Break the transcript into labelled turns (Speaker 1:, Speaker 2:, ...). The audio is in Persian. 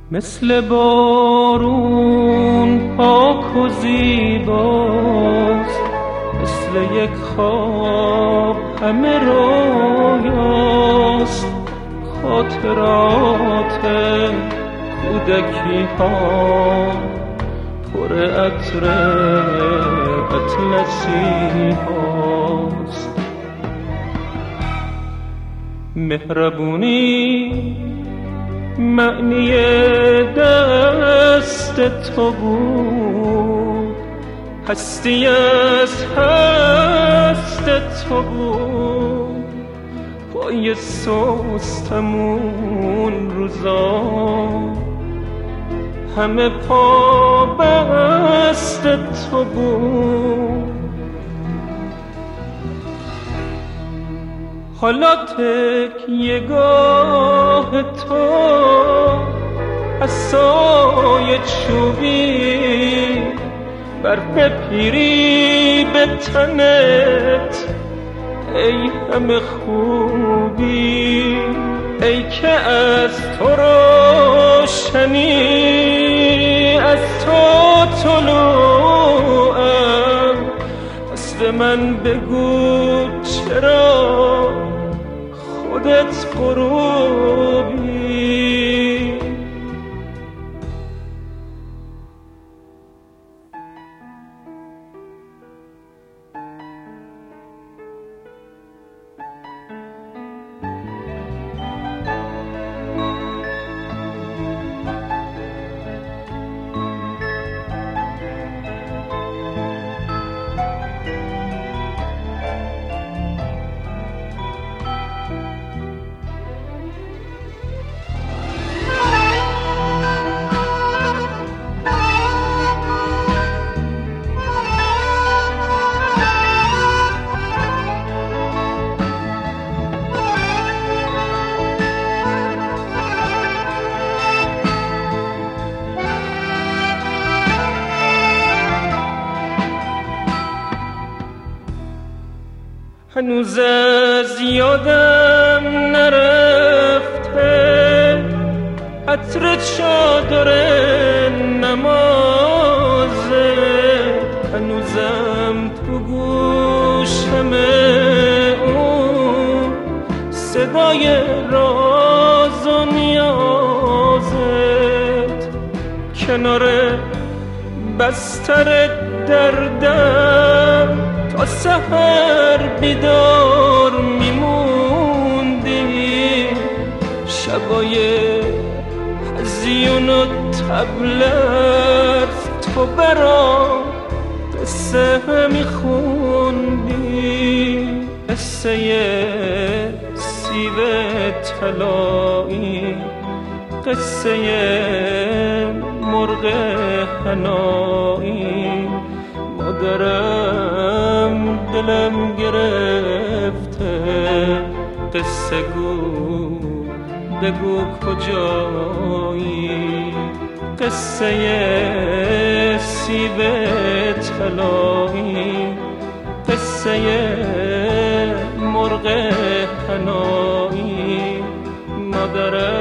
Speaker 1: مثل بارون پاک و زیباست، مثل یک خواب همه رویاست. خاطرات کودکی ها پر عطر اطلسی هاست. مهربونی معنی دست تو بود، هستی از هست تو بود. پای سستمون روزا همه پا بست تو بود. حالا تکیه گاه تو عصای چوبی، برف پیری به تنت، ای همه خوبی. ای که از تو روشنی، از تو طلوعم، پس به من بگو چرا خودت غروبی. هنوز از یادم نرفته عطر چادر نمازت، هنوزم تو گوشم اون صدای راز و نیازت. کنار بستر دردم تا سحر بیدار میموندی، شبای حزین و طبلت تو برام قصه میخوندی. قصه سیب طلایی، قصه مرغ حنایی. مادرم دلم گرفته، قصه گو بگو کجایی. قصه سیب طلایی، قصه مرغ حنایی. مادرم